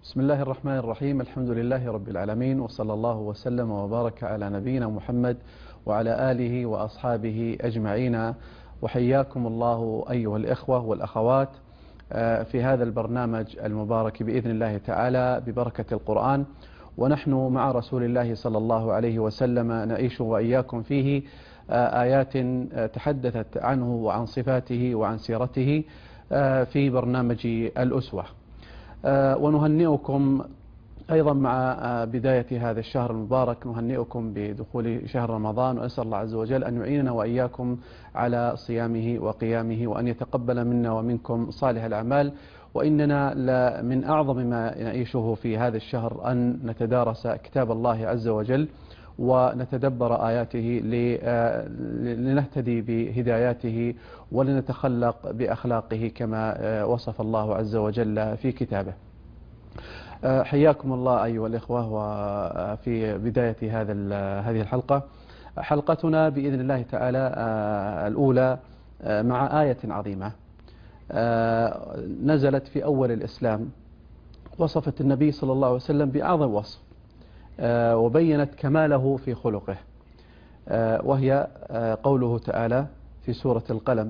بسم الله الرحمن الرحيم. الحمد لله رب العالمين، وصلى الله وسلم وبارك على نبينا محمد وعلى آله وأصحابه أجمعين. وحياكم الله أيها الإخوة والأخوات في هذا البرنامج المبارك بإذن الله تعالى ببركة القرآن، ونحن مع رسول الله صلى الله عليه وسلم نعيش وإياكم فيه آيات تحدثت عنه وعن صفاته وعن سيرته في برنامج الأسوة. ونهنئكم أيضا مع بداية هذا الشهر المبارك، نهنئكم بدخول شهر رمضان، وأسأل الله عز وجل أن يعيننا وإياكم على صيامه وقيامه، وأن يتقبل منا ومنكم صالح الأعمال. وإننا من أعظم ما نعيشه في هذا الشهر أن نتدارس كتاب الله عز وجل ونتدبر آياته لنهتدي بهداياته ولنتخلق بأخلاقه كما وصف الله عز وجل في كتابه. حياكم الله أيها الإخوة. وفي بداية هذه الحلقة، حلقتنا بإذن الله تعالى الأولى مع آية عظيمة نزلت في أول الإسلام، وصفت النبي صلى الله عليه وسلم بأعظم وصف وبينت كماله في خلقه، وهي قوله تعالى في سورة القلم: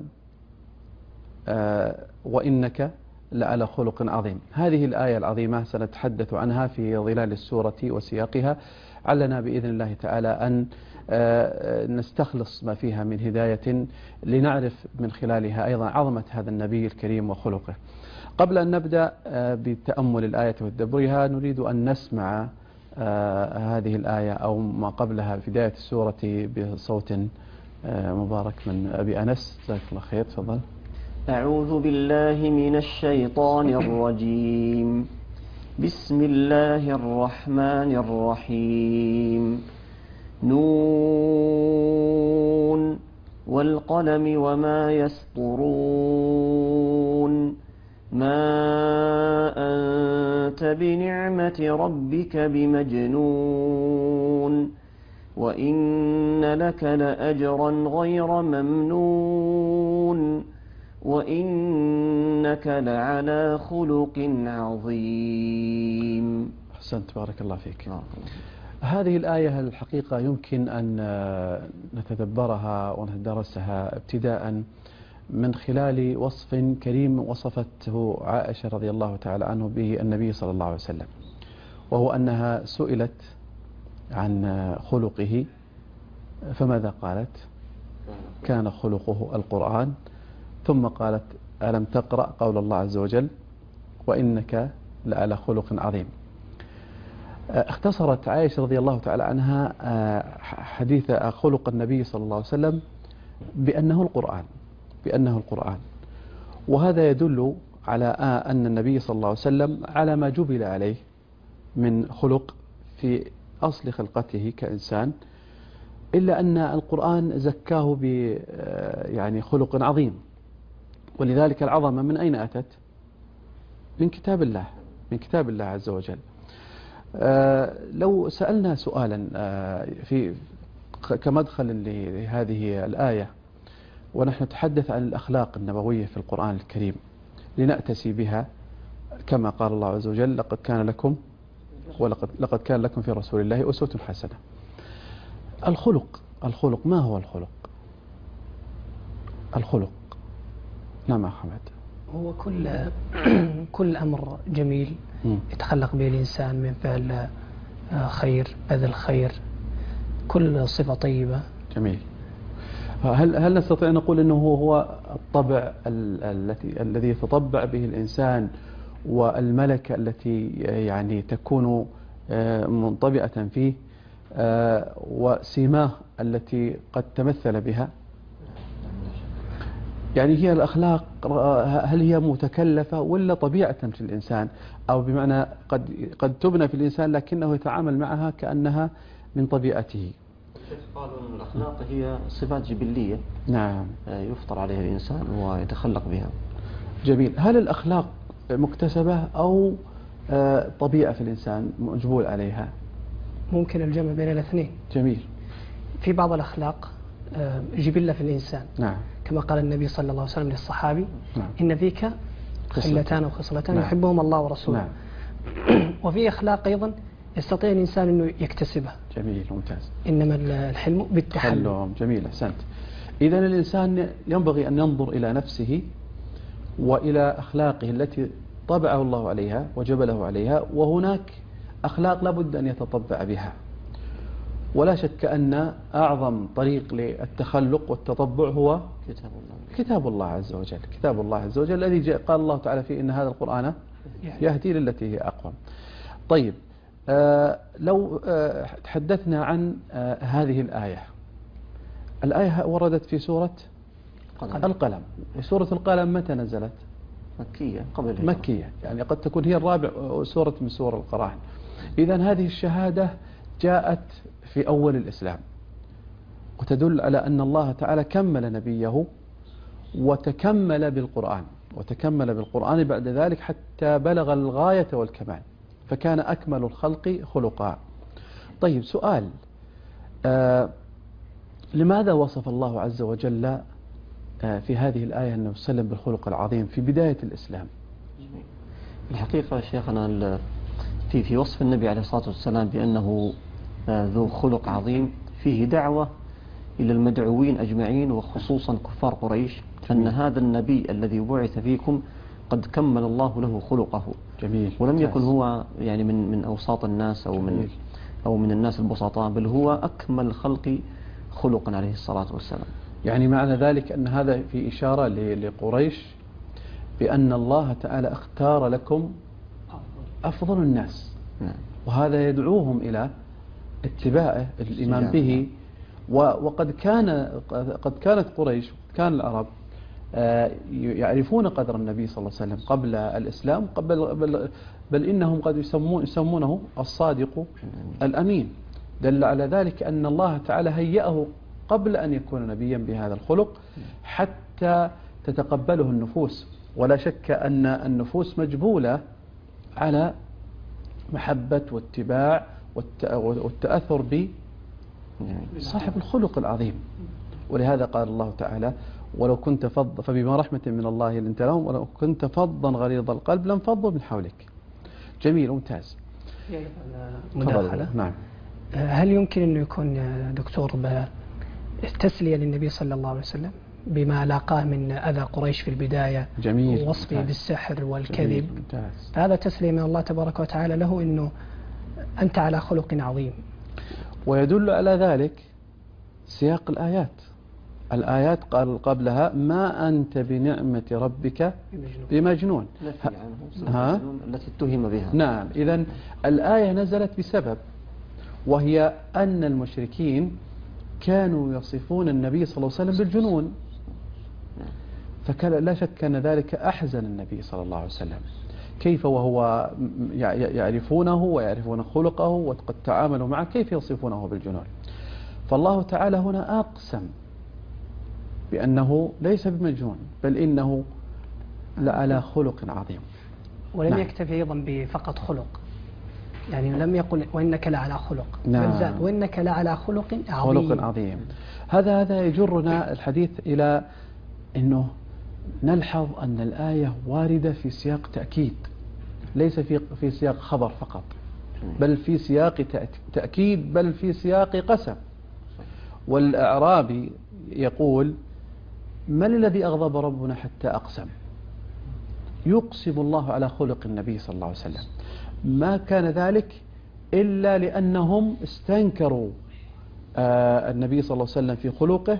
وإنك لعلى خلق عظيم. هذه الآية العظيمة سنتحدث عنها في ظلال السورة وسياقها، علنا بإذن الله تعالى أن نستخلص ما فيها من هداية لنعرف من خلالها أيضا عظمة هذا النبي الكريم وخلقه. قبل أن نبدأ بتأمل الآية وتدبرها، نريد أن نسمع هذه الآية أو ما قبلها في بداية السورة بصوت مبارك من أبي أنس. جزاك الله خير، تفضل. أعوذ بالله من الشيطان الرجيم. بسم الله الرحمن الرحيم. نون والقلم وما يسطرون. ما أنت بنعمة ربك بمجنون. وإن لك لأجرا غير ممنون. وإنك لعلى خلق عظيم. أحسنت، بارك الله فيك. هذه الآية الحقيقة يمكن أن نتدبرها ونتدرسها ابتداء من خلال وصف كريم وصفته عائشة رضي الله تعالى عنه به النبي صلى الله عليه وسلم، وهو أنها سئلت عن خلقه فماذا قالت؟ كان خلقه القرآن. ثم قالت: ألم تقرأ قول الله عز وجل: وإنك لعلى خلق عظيم. اختصرت عائشة رضي الله تعالى عنها حديث خلق النبي صلى الله عليه وسلم بأنه القرآن، وهذا يدل على أن النبي صلى الله عليه وسلم على ما جبل عليه من خلق في أصل خلقته كإنسان، إلا أن القرآن زكاه يعني خلق عظيم. ولذلك العظمة من أين أتت؟ من كتاب الله عز وجل. لو سألنا سؤالا كمدخل لهذه الآية، ونحن نتحدث عن الأخلاق النبوية في القرآن الكريم لنأتسي بها، كما قال الله عز وجل: لقد كان لكم في رسول الله أسوة حسنة. الخلق ما هو الخلق؟ نعم حمد. هو كل أمر جميل يتخلق به الإنسان من فعل خير، بذل خير، كل صفة طيبة. جميل. هل نستطيع أن نقول أنه هو الطبع الذي يتطبع به الإنسان، والملكة التي يعني تكون منطبعة فيه، وسماه التي قد تمثل بها؟ يعني هي الأخلاق هل هي متكلفة ولا طبيعة في الإنسان، أو بمعنى قد تبنى في الإنسان لكنه يتعامل معها كأنها من طبيعته؟ قالوا أن الأخلاق هي صفات جبلية، نعم، يفطر عليها الإنسان ويتخلق بها. جميل. هل الأخلاق مكتسبة أو طبيعة في الإنسان مجبول عليها؟ ممكن الجمع بين الاثنين. جميل. في بعض الأخلاق جبلة في الإنسان، نعم، كما قال النبي صلى الله عليه وسلم للصحابي: نعم، إن فيك خلتان وخصلتان نعم، يحبهم الله ورسوله. نعم. وفي أخلاق أيضا يستطيع الإنسان أنه يكتسبها. جميل، ممتاز. إنما الحلم بالتحلم. جميل، أحسنت. إذن الإنسان ينبغي أن ينظر إلى نفسه وإلى أخلاقه التي طبعه الله عليها وجبله عليها، وهناك أخلاق لابد أن يتطبع بها. ولا شك أن أعظم طريق للتخلق والتطبع هو كتاب الله عز وجل. كتاب الله عز وجل الذي قال الله تعالى فيه إن هذا القرآن يهدي للتي هي أقوم. طيب، لو تحدثنا عن هذه الآية. الآية وردت في سورة القلم، وسورة القلم متى نزلت؟ مكية، قبل الهجرة. مكية، يعني قد تكون هي الرابع سورة من سور القرآن. إذن هذه الشهادة جاءت في أول الإسلام، وتدل على أن الله تعالى كمل نبيه وتكمل بالقرآن بعد ذلك حتى بلغ الغاية والكمال، فكان أكمل الخلق خلقا. طيب، سؤال: لماذا وصف الله عز وجل في هذه الآية أنه سلم بالخلق العظيم في بداية الإسلام؟ الحقيقة شيخنا في وصف النبي عليه الصلاة والسلام بأنه ذو خلق عظيم فيه دعوة إلى المدعوين أجمعين، وخصوصا كفار قريش، أن هذا النبي الذي بعث فيكم قد كمل الله له خلقه. جميل. ولم يكن هو يعني من أوساط الناس أو من الناس البسطاء، بل هو أكمل الخلق خلقا عليه الصلاة والسلام. يعني معنى ذلك أن هذا في إشارة لقريش بأن الله تعالى اختار لكم أفضل الناس، وهذا يدعوهم إلى اتباعه، الإيمان به. وقد كانت قريش، كان العرب يعرفون قدر النبي صلى الله عليه وسلم قبل الإسلام، بل إنهم قد يسمونه الصادق الأمين. دل على ذلك أن الله تعالى هيأه قبل أن يكون نبيا بهذا الخلق حتى تتقبله النفوس. ولا شك أن النفوس مجبولة على محبة واتباع والتأثر بصاحب الخلق العظيم. ولهذا قال الله تعالى: ولو كنت فظا فبما رحمة من الله لنت لهم ولو كنت فظا غليظ القلب لانفضوا من حولك. جميل، ممتاز. مداخلة. نعم. هل يمكن أنه يكون دكتور تسلية للنبي صلى الله عليه وسلم بما لاقاه من أذى قريش في البداية؟ جميل. ووصفه بالسحر والكذب. ممتاز. هذا تسلية من الله تبارك وتعالى له، أنه أنت على خلق عظيم. ويدل على ذلك سياق الآيات قال قبلها: ما أنت بنعمة ربك بمجنون. التي اتهم بها. نعم. إذن الآية نزلت بسبب، وهي أن المشركين كانوا يصفون النبي صلى الله عليه وسلم بالجنون، فكان لا شك أن ذلك أحزن النبي صلى الله عليه وسلم. كيف وهو يعرفونه ويعرفون خلقه وقد تعاملوا معه، كيف يصفونه بالجنون؟ فالله تعالى هنا أقسم بأنه ليس بمجنون، بل إنه لعلى خلق عظيم. ولم يكتفي أيضا بفقط خلق، يعني لم يقل وإنك لعلى خلق، نعم. بل زاد وإنك لعلى خلق عظيم. هذا يجرنا الحديث إلى أنه نلحظ أن الآية واردة في سياق تأكيد، ليس في سياق خبر فقط، بل في سياق تأكيد، بل في سياق قسم. والأعرابي يقول: من الذي أغضب ربنا حتى أقسم؟ يقسم الله على خلق النبي صلى الله عليه وسلم. ما كان ذلك إلا لأنهم استنكروا النبي صلى الله عليه وسلم في خلقه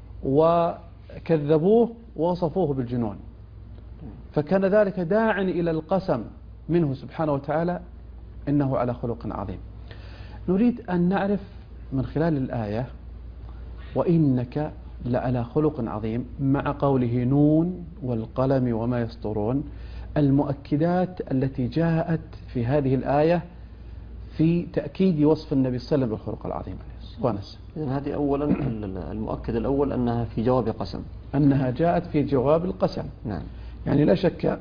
وكذبوه ووصفوه بالجنون، فكان ذلك داعٍ إلى القسم منه سبحانه وتعالى إنه على خلق عظيم. نريد أن نعرف من خلال الآية: وإنك لعلى خلق عظيم، مع قوله نون والقلم وما يسطرون، المؤكدات التي جاءت في هذه الآية في تأكيد وصف النبي صلى الله عليه وسلم بالخلق العظيم. إذن هذه أولا المؤكد الأول أنها في جواب قسم، أنها جاءت في جواب القسم. نعم. يعني لا شك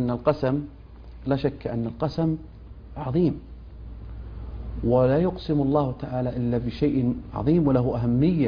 أن القسم عظيم، ولا يقسم الله تعالى إلا بشيء عظيم وله أهمية،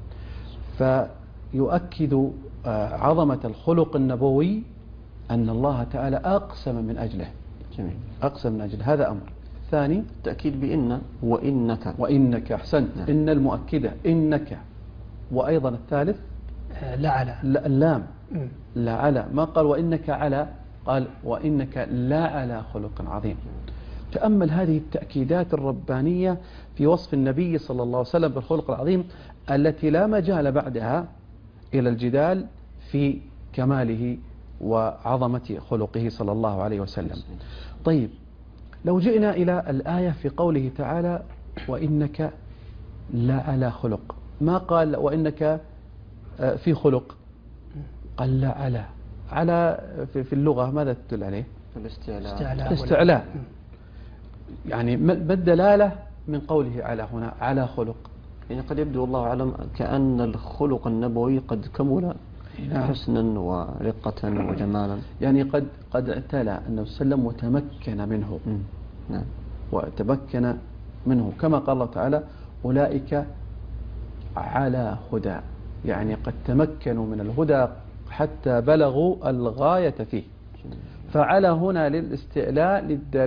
فيؤكد عظمة الخلق النبوي أن الله تعالى أقسم من أجله، جميل. أقسم من أجل هذا أمر. الثاني التأكيد بإن وإنك أحسنت. نعم. إن المؤكدة إنك. وأيضا الثالث لا على. اللام لا على، ما قال وإنك على، قال وإنك لا على خلق عظيم. تأمل هذه التأكيدات الربانية في وصف النبي صلى الله عليه وسلم بالخلق العظيم التي لا مجال بعدها إلى الجدال في كماله وعظمة خلقه صلى الله عليه وسلم. طيب، لو جئنا إلى الآية في قوله تعالى وإنك لا على خلق، ما قال وإنك في خلق، قال لا على في اللغة ماذا تدل عليه؟ الاستعلاء. يعني ما الدلالة من قوله على هنا على خلق؟ يعني قد يبدو الله أعلم كأن الخلق النبوي قد كمل حسنا ورقة وجمالا، يعني قد اعتلى النبي صلى الله عليه وسلم وتمكن منه. نعم. وتمكن منه كما قال الله تعالى أولئك على هدى، يعني قد تمكنوا من الهدى حتى بلغوا الغاية فيه. فعلى هنا للاستعلاء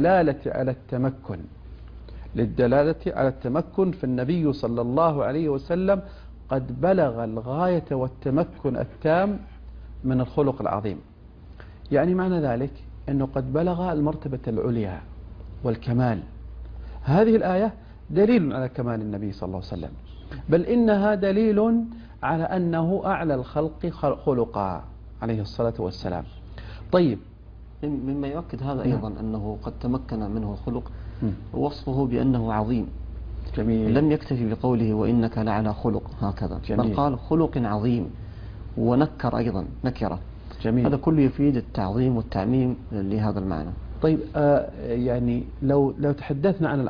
للدلالة على التمكن، فالنبي صلى الله عليه وسلم قد بلغ الغاية والتمكن التام من الخلق العظيم. يعني معنى ذلك أنه قد بلغ المرتبة العليا والكمال. هذه الآية دليل على كمال النبي صلى الله عليه وسلم، بل إنها دليل على أنه أعلى الخلق خلقا عليه الصلاة والسلام. طيب، مما يؤكد هذا أيضا أنه قد تمكن منه الخلق وصفه بأنه عظيم. جميل. لم يكتفي بقوله وإنك لعلى خلق هكذا، جميل. بل قال خلق عظيم، ونكر أيضا نكرة. جميل. هذا كله يفيد التعظيم والتعميم لهذا المعنى. طيب، يعني لو تحدثنا عن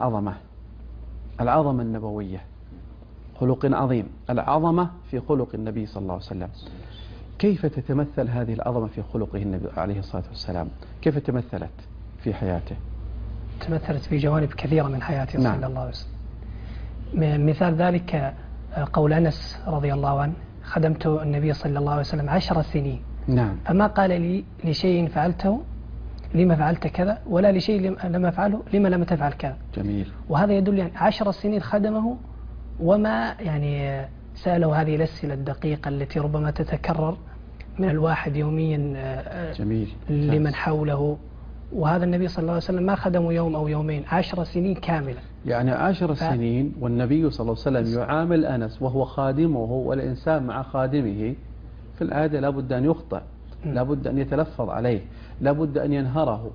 العظمة النبوية، خلق عظيم، العظمة في خلق النبي صلى الله عليه وسلم، كيف تتمثل هذه العظمة في خلقه النبي عليه الصلاة والسلام؟ كيف تمثلت في حياته؟ تمثلت في جوانب كثيرة من حياته صلى الله عليه وسلم. مثال ذلك قول أنس رضي الله عنه: خدمت النبي صلى الله عليه وسلم 10 سنين. نعم. فما قال لي لشيء فعلته لما فعلت كذا، ولا لشيء لم أفعله لما لم تفعل كذا. جميل. وهذا يدل يعني 10 سنين خدمه، وما يعني سأله هذه الأسئلة الدقيقة التي ربما تتكرر من الواحد يوميا. جميل. لمن حوله. وهذا النبي صلى الله عليه وسلم ما خدمه يوم أو يومين، 10 سنين كاملة. يعني 10 سنين والنبي صلى الله عليه وسلم يعامل أنس وهو خادمه، والإنسان مع خادمه في العادة لابد أن يخطئ، لابد أن يتلفظ عليه، لابد أن ينهره.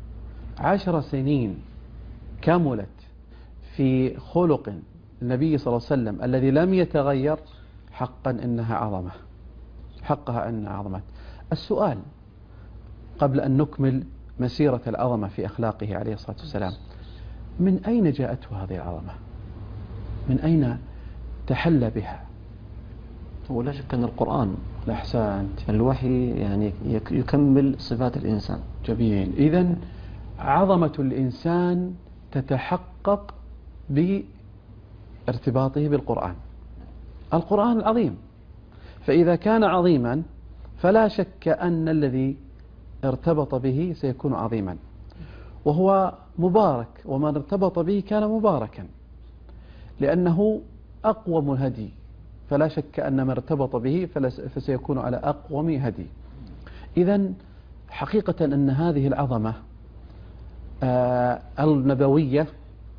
10 سنين كملت في خلق النبي صلى الله عليه وسلم الذي لم يتغير، حقا إنها عظمة، حقها أنها عظمة. السؤال قبل أن نكمل مسيرة العظمة في أخلاقه عليه الصلاة والسلام: من أين جاءته هذه العظمة؟ من أين تحلى بها؟ ولا شك أن القرآن أحسنت، الوحي يعني يكمل صفات الإنسان. جميل. إذن عظمة الإنسان تتحقق بارتباطه بالقرآن، القرآن العظيم. فإذا كان عظيما فلا شك أن الذي ارتبط به سيكون عظيما، وهو مبارك، ومن ارتبط به كان مباركا، لأنه أقوم الهدي، فلا شك أن من ارتبط به فسيكون على أقوم هدي. إذن حقيقة أن هذه العظمة النبوية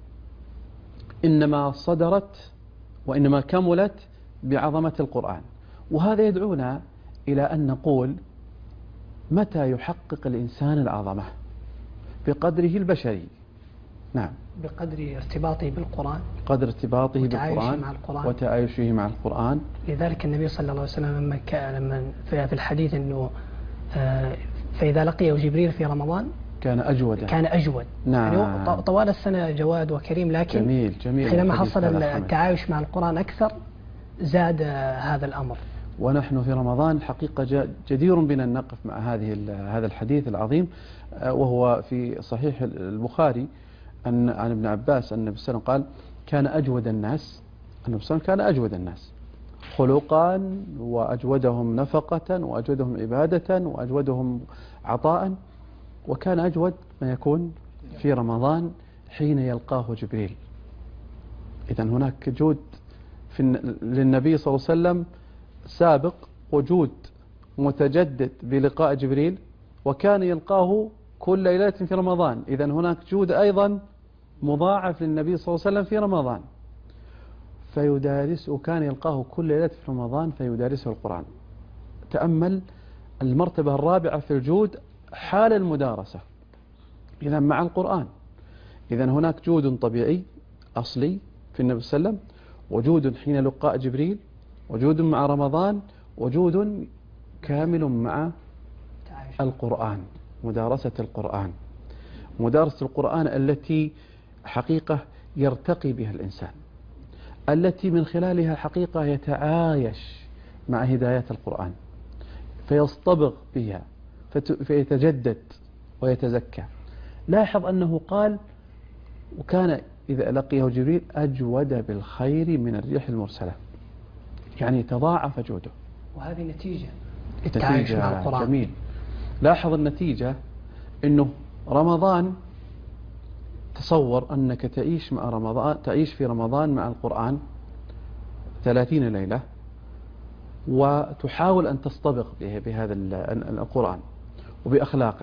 إنما صدرت وإنما كملت بعظمة القرآن. وهذا يدعونا إلى أن نقول: متى يحقق الإنسان العظمة؟ بقدره البشري. نعم، بقدر ارتباطه بالقرآن، قدر ارتباطه بالقرآن وتعايشه مع القرآن. لذلك النبي صلى الله عليه وسلم لما في الحديث أنه فإذا لقيه جبريل في رمضان كان أجود. نعم. يعني طوال السنة جواد وكريم، لكن جميل. حينما حصل التعايش مع القرآن أكثر زاد هذا الأمر. ونحن في رمضان حقيقة جدير بنا أن نقف مع هذا الحديث العظيم، وهو في صحيح البخاري عن ابن عباس أن النبي صلى الله عليه وسلم قال: كان أجود الناس، النبي صلى الله عليه وسلم كان أجود الناس خلقا، وأجودهم نفقة، وأجودهم عبادة، وأجودهم عطاء، وكان أجود ما يكون في رمضان حين يلقاه جبريل. إذا هناك جود للنبي صلى الله عليه وسلم سابق، وجود متجدد بلقاء جبريل، وكان يلقاه كل ليلة في رمضان. إذا هناك جود أيضا مضاعف للنبي صلى الله عليه وسلم في رمضان، فيدارسه، كان يلقاه كل ليلة في رمضان فيدارسه القرآن. تأمل المرتبة الرابعة في الجود حال المدارسة، إذا مع القرآن. إذا هناك جود طبيعي أصلي في النبي صلى الله عليه وسلم، وجود حين لقاء جبريل، وجود مع رمضان، وجود كامل مع القرآن، مدارسة القرآن. مدارسة القرآن التي حقيقة يرتقي بها الإنسان، التي من خلالها حقيقة يتعايش مع هدايات القرآن، فيصطبغ بها، فيتجدد ويتزكى. لاحظ أنه قال: وكان إذا لقيه جبريل أجود بالخير من الريح المرسلة، يعني تضاعف جوده. وهذه نتيجة التعايش مع القرآن. جميل. لاحظ النتيجة، أنه رمضان، تصور أنك تعيش في رمضان مع القرآن 30 ليلة، وتحاول أن تصطبغ بهذا القرآن وبأخلاقه،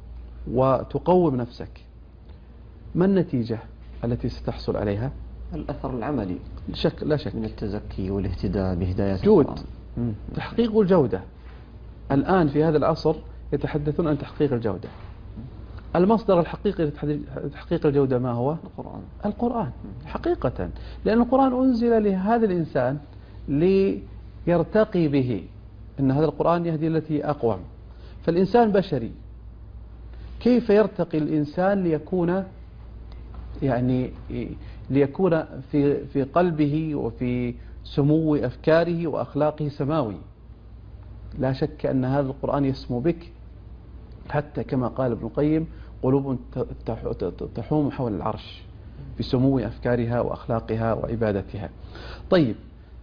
وتقوم نفسك. ما النتيجة التي ستحصل عليها؟ الأثر العملي لا شك من التزكي والاهتداء بهداية جود، القرآن. تحقيق الجودة. الآن في هذا العصر يتحدثون عن تحقيق الجودة. المصدر الحقيقي لتحقيق الجودة ما هو؟ القرآن حقيقة، لأن القرآن أنزل لهذا الإنسان ليرتقي به، إن هذا القرآن يهدي التي أقوم. فالإنسان بشري، كيف يرتقي الإنسان ليكون في قلبه وفي سمو أفكاره وأخلاقه سماوي؟ لا شك أن هذا القرآن يسمو بك، حتى كما قال ابن القيم: قلوب تحوم حول العرش بسمو أفكارها وأخلاقها وعبادتها. طيب،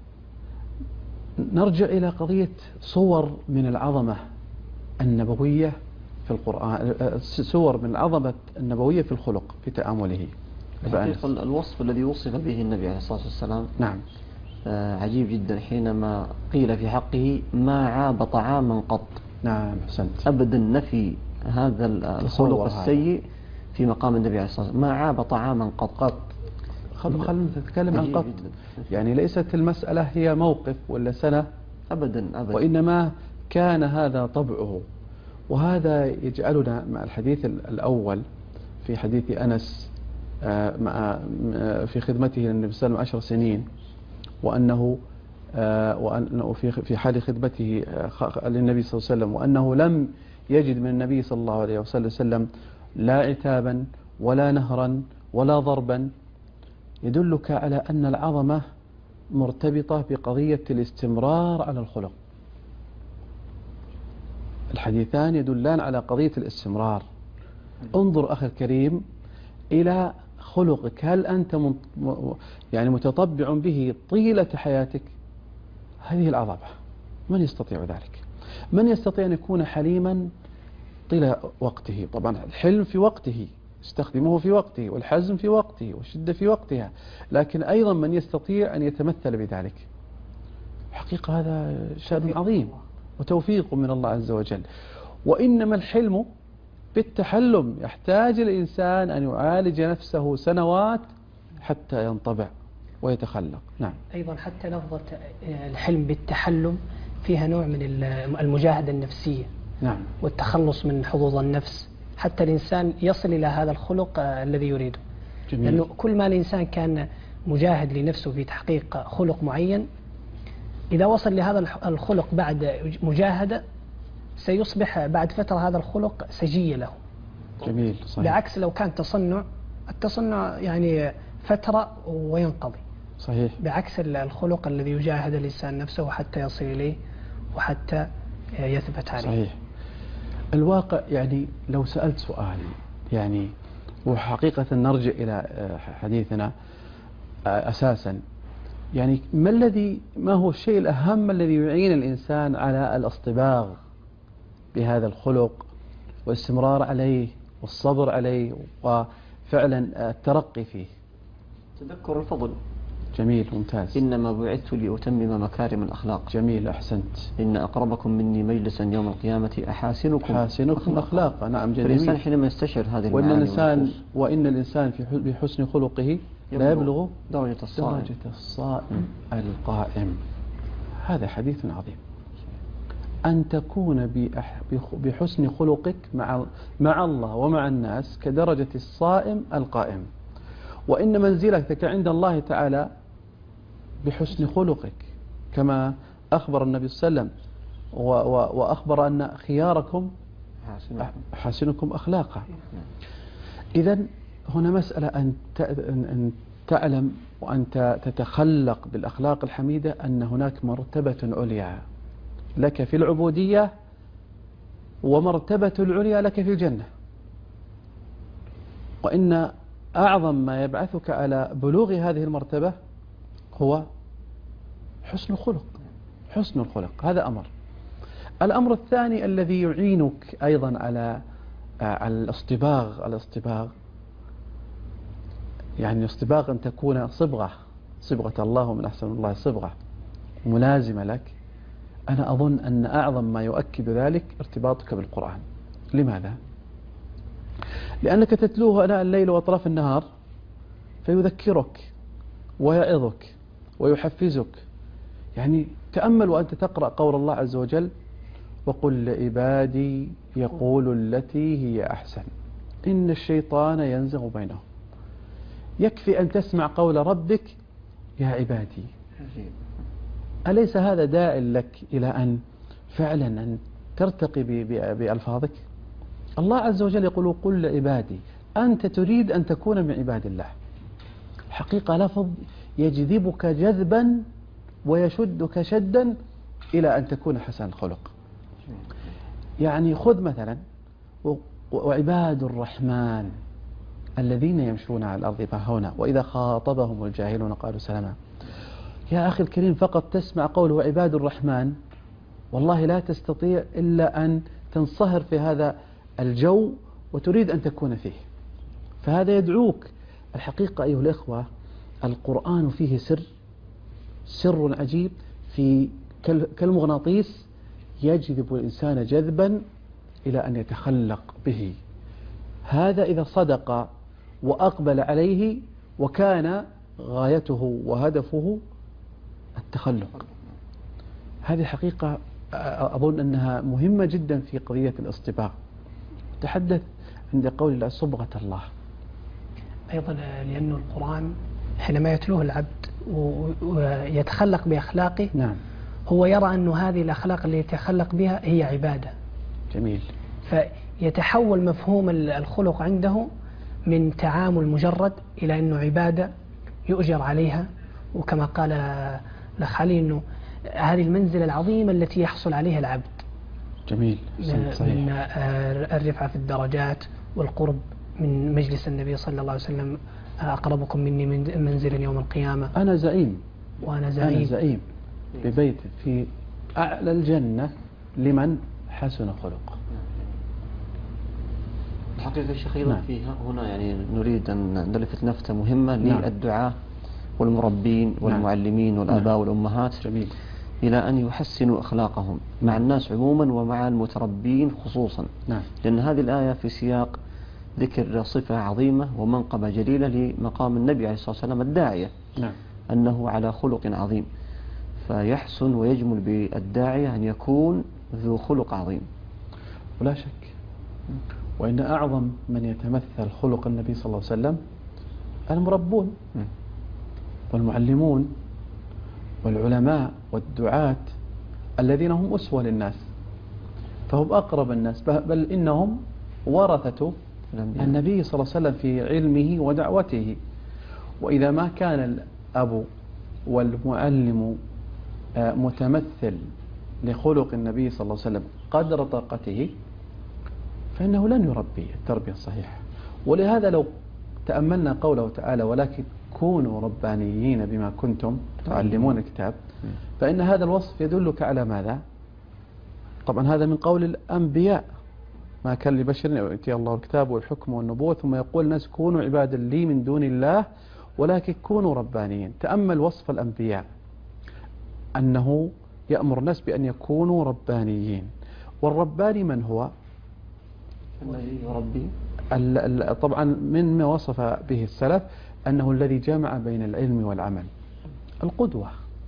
نرجع إلى قضية صور من العظمة النبوية في القرآن، صور من العظمة النبوية في الخلق في تآمله. الوصف الذي وصف به النبي عليه الصلاة والسلام نعم عجيب جدا، حينما قيل في حقه: ما عاب طعاما قط. نعم، أحسنت. أبدا نفي هذا الخلق السيء في مقام النبي عليه الصلاة والسلام. ما عاب طعاما قط. خلنا نتكلم عن قط، يعني ليست المسألة هي موقف ولا سنة أبدا، وإنما كان هذا طبعه. وهذا يجعلنا مع الحديث الأول في حديث أنس في خدمته للنبي صلى الله عليه وسلم 10 سنين، وأنه في حال خدمته للنبي صلى الله عليه وسلم، وأنه لم يجد من النبي صلى الله عليه وسلم لا عتابا ولا نهرا ولا ضربا، يدلك على أن العظمة مرتبطة بقضية الاستمرار على الخلق. الحديثان يدلان على قضية الاستمرار. انظر أخي الكريم إلى خلقك، هل أنت متطبع به طيلة حياتك؟ هذه العظمة. من يستطيع ذلك؟ من يستطيع أن يكون حليما طيلة وقته؟ طبعا الحلم في وقته، استخدمه في وقته، والحزم في وقته، والشدة في وقتها، لكن أيضا من يستطيع أن يتمثل بذلك. حقيقة هذا شأن عظيم وتوفيق من الله عز وجل. وإنما الحلم بالتحلم، يحتاج الإنسان أن يعالج نفسه سنوات حتى ينطبع ويتخلق. نعم. أيضا حتى لفظة الحلم بالتحلم فيها نوع من المجاهدة النفسية. نعم. والتخلص من حظوظ النفس، حتى الإنسان يصل إلى هذا الخلق الذي يريده. جميل. لأنه كل ما الإنسان كان مجاهد لنفسه في تحقيق خلق معين، إذا وصل لهذا الخلق بعد مجاهدة سيصبح بعد فترة هذا الخلق سجية له. جميل، صحيح. بعكس لو كان التصنع يعني فترة وينقضي. صحيح. بعكس الخلق الذي يجاهد الإنسان نفسه حتى يصل إليه وحتى يثبت عليه. صحيح. الواقع يعني لو سألت سؤال، يعني وحقيقة نرجع إلى حديثنا أساسا، يعني ما هو الشيء الأهم الذي يعين الإنسان على الاصطباغ بهذا الخلق والاستمرار عليه والصبر عليه وفعلا الترقي فيه. تذكر الفضل. جميل، ممتاز. إنما بعثت لأتمم مكارم الأخلاق. جميل، أحسنت. إن أقربكم مني مجلسا يوم القيامة أحاسنكم أخلاقا. نعم، جميل. الإنسان حينما يستشعر هذه المعاني وإن الإنسان بحسن خلقه لا يبلغ درجة الصائم القائم. هذا حديث عظيم. أن تكون بحسن خلقك مع الله ومع الناس كدرجة الصائم القائم، وإن منزلتك عند الله تعالى بحسن خلقك، كما أخبر النبي صلى الله عليه وسلم وأخبر أن خياركم حاسنكم أخلاقا. إذن هنا مسألة أن تعلم وأنت تتخلق بالأخلاق الحميدة أن هناك مرتبة عليا لك في العبودية، ومرتبة العليا لك في الجنة، وإن أعظم ما يبعثك على بلوغ هذه المرتبة هو حسن الخلق. حسن الخلق هذا أمر. الأمر الثاني الذي يعينك أيضا على الاصطباغ، يعني الاصطباغ أن تكون صبغة الله ومن أحسن الله صبغة ملازمة لك. أنا أظن أن أعظم ما يؤكد ذلك ارتباطك بالقرآن. لماذا؟ لأنك تتلوه آناء الليل وأطراف النهار فيذكرك ويعظك ويحفزك. يعني تأمل وأنت تقرأ قول الله عز وجل: وقل لعبادي يقول التي هي أحسن إن الشيطان ينزغ بينهم. يكفي أن تسمع قول ربك: يا عبادي. أليس هذا داع لك إلى أن فعلا أن ترتقي بألفاظك؟ الله عز وجل يقول: قل لعبادي. أنت تريد أن تكون من عباد الله. حقيقة لفظ يجذبك جذبا ويشدك شدا إلى أن تكون حسن الخلق. يعني خذ مثلا وعباد الرحمن الذين يمشون على الأرض هونا وإذا خاطبهم الجاهلون قالوا سلاما. يا أخي الكريم، فقط تسمع قوله عباد الرحمن والله لا تستطيع إلا أن تنصهر في هذا الجو وتريد أن تكون فيه. فهذا يدعوك. الحقيقة أيها الإخوة، القرآن فيه سر عجيب، في كالمغناطيس يجذب الإنسان جذبا إلى أن يتخلق به. هذا إذا صدق وأقبل عليه وكان غايته وهدفه التخلق. هذه حقيقة أظن أنها مهمة جدا في قضية الاصطباغ. تحدث عند قول الله صبغة الله. أيضا لأن القرآن حينما يتلوه العبد ويتخلق بأخلاقه، نعم، هو يرى أن هذه الأخلاق اللي يتخلق بها هي عبادة. جميل. فيتحول مفهوم الخلق عنده من تعامل مجرد إلى أنه عبادة يؤجر عليها. وكما قال الأخ علي أنه هذه المنزلة العظيمة التي يحصل عليها العبد. جميل. من الرفعة في الدرجات والقرب من مجلس النبي صلى الله عليه وسلم: أقربكم مني منزلا يوم القيامة. أنا زعيم وأنا زعيم ببيت في أعلى الجنة لمن حسن خلق. الحقيقة الشيخ أيضا فيها هنا يعني نريد أن نلفت لفتة مهمة للدعاة والمربين والمعلمين والآباء والأمهات. جميل. إلى أن يحسنوا أخلاقهم مع الناس عموما ومع المتربين خصوصا. لأن هذه الآية في سياق ذكر صفة عظيمة ومنقبة جليلة لمقام النبي عليه الصلاة والسلام الداعية، أنه على خلق عظيم. فيحسن ويجمل بالداعية أن يكون ذو خلق عظيم. ولا شك. وإن أعظم من يتمثل خلق النبي صلى الله عليه وسلم المربون والمعلمون والعلماء والدعاة الذين هم أسوة للناس، فهم أقرب الناس، بل إنهم ورثة النبي صلى الله عليه وسلم في علمه ودعوته. وإذا ما كان الأب والمعلم متمثل لخلق النبي صلى الله عليه وسلم قدر طاقته فإنه لن يربي التربية الصحيحة. ولهذا لو تأملنا قوله تعالى: ولكن كونوا ربانيين بما كنتم تعلمون الكتاب، فإن هذا الوصف يدلك على ماذا؟ طبعا هذا من قول الأنبياء ما كان لبشر أن يؤتي الله الكتاب والحكم والنبوة ثم يقول الناس كونوا عبادا لي من دون الله ولكن كونوا ربانيين. تأمل وصف الأنبياء أنه يأمر الناس بأن يكونوا ربانيين. والرباني من هو؟ الذي يربي. طبعا مما وصف به السلف أنه الذي جمع بين العلم والعمل. القدوة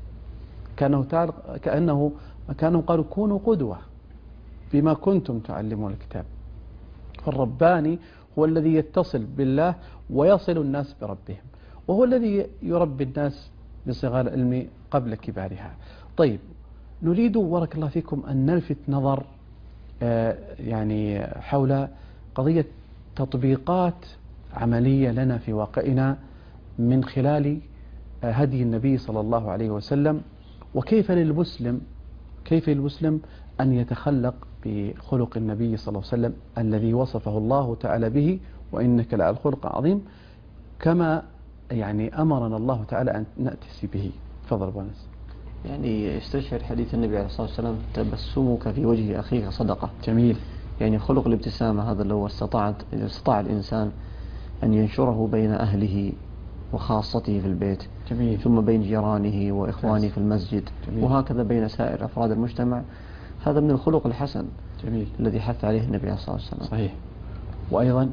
كأنهم قالوا كونوا قدوة بما كنتم تعلمون الكتاب. فالرباني هو الذي يتصل بالله ويصل الناس بربهم، وهو الذي يربي الناس بصغار العلم قبل كبارها. طيب، نريد بارك الله فيكم أن نلفت نظر يعني حول قضية تطبيقات عملية لنا في واقعنا من خلال هدي النبي صلى الله عليه وسلم، وكيف للمسلم أن يتخلق بخلق النبي صلى الله عليه وسلم الذي وصفه الله تعالى به وإنك لعلى خلق عظيم، كما يعني أمرنا الله تعالى أن نأتي به. تفضل أبو أنس. يعني يستشعر حديث النبي عليه الصلاة والسلام تبسمك في وجه أخيك صدقة. جميل. يعني خلق الابتسامة هذا لو استطاع الإنسان أن ينشره بين أهله وخاصته في البيت، جميل. ثم بين جيرانه وإخوانه في المسجد، جميل. وهكذا بين سائر أفراد المجتمع، هذا من الخلق الحسن. جميل. الذي حث عليه النبي عليه الصلاة والسلام. صحيح. وأيضا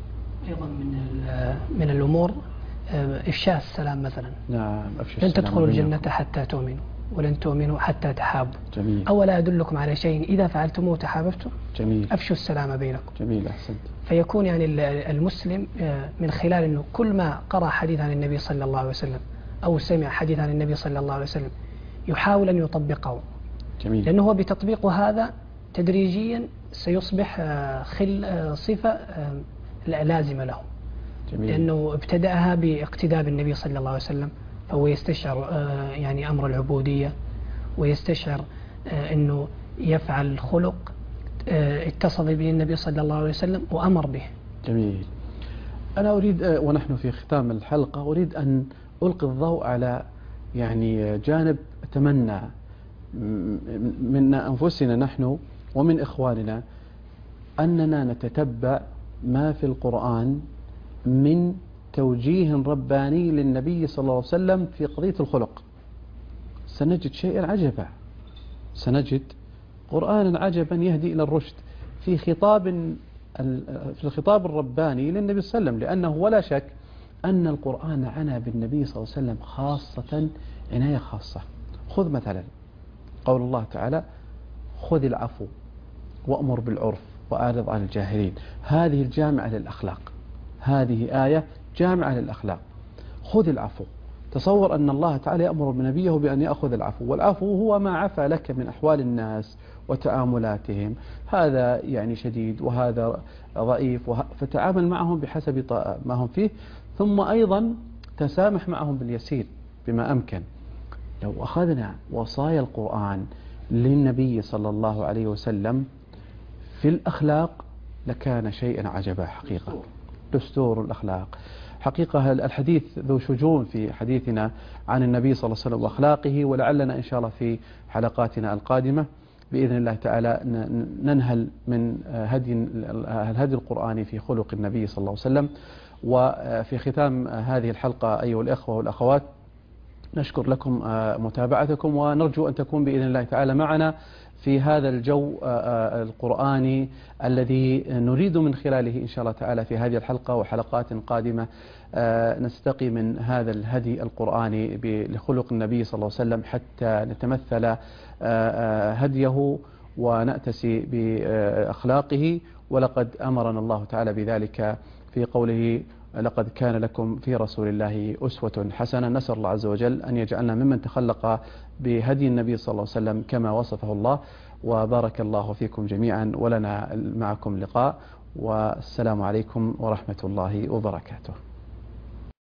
من الأمور إفشاء السلام مثلا. نعم. لن تدخلوا الجنة حتى تؤمنوا ولن تؤمنوا حتى تحابوا. جميل. أولا أدلكم على شيء إذا فعلتموه تحاببتم. جميل. أفشوا السلام بينكم. جميل. أحسنت. فيكون يعني المسلم من خلال أنه كل ما قرأ حديث عن النبي صلى الله عليه وسلم أو سمع حديث عن النبي صلى الله عليه وسلم يحاول أن يطبقه. جميل. لأنه هو بتطبيق هذا تدريجيا سيصبح صفة لازمة له. جميل. لأنه ابتدأها باقتداء بالنبي صلى الله عليه وسلم، فهو يستشعر يعني أمر العبودية، ويستشعر أنه يفعل خلق اتصل به النبي صلى الله عليه وسلم وأمر به. جميل. أنا أريد ونحن في ختام الحلقة أريد أن ألقي الضوء على يعني جانب أتمنى من أنفسنا نحن ومن إخواننا أننا نتتبع ما في القرآن من توجيه رباني للنبي صلى الله عليه وسلم في قضية الخلق. سنجد شيئا عجبا، سنجد قرآنا عجبا يهدي إلى الرشد في الخطاب الرباني للنبي صلى الله عليه وسلم، لأنه ولا شك أن القرآن عنى بالنبي صلى الله عليه وسلم خاصة عناية خاصة. خذ مثلا قول الله تعالى: خذ العفو وأمر بالعرف وأعرض عن الجاهلين. هذه الجامعة للأخلاق، هذه آية جامعة للأخلاق. خذ العفو. تصور أن الله تعالى يأمر بنبيه بأن يأخذ العفو، والعفو هو ما عفى لك من أحوال الناس وتعاملاتهم، هذا يعني شديد وهذا ضعيف، فتعامل معهم بحسب ما هم فيه، ثم أيضا تسامح معهم باليسير بما أمكن. لو أخذنا وصايا القرآن للنبي صلى الله عليه وسلم في الأخلاق لكان شيئا عجبا حقيقة. دستور الأخلاق حقيقة. الحديث ذو شجون في حديثنا عن النبي صلى الله عليه وسلم وأخلاقه، ولعلنا إن شاء الله في حلقاتنا القادمة بإذن الله تعالى ننهل من الهدي القرآني في خلق النبي صلى الله عليه وسلم. وفي ختام هذه الحلقة أيها الأخوة والأخوات، نشكر لكم متابعتكم، ونرجو أن تكون بإذن الله تعالى معنا في هذا الجو القرآني الذي نريد من خلاله إن شاء الله تعالى في هذه الحلقة وحلقات قادمة نستقي من هذا الهدي القرآني لخلق النبي صلى الله عليه وسلم حتى نتمثل هديه ونأتسي بأخلاقه. ولقد أمرنا الله تعالى بذلك في قوله: لقد كان لكم في رسول الله أسوة حسنة. نسأل الله عز وجل أن يجعلنا ممن تخلق بهدي النبي صلى الله عليه وسلم كما وصفه الله. وبارك الله فيكم جميعا، ولنا معكم لقاء، والسلام عليكم ورحمة الله وبركاته.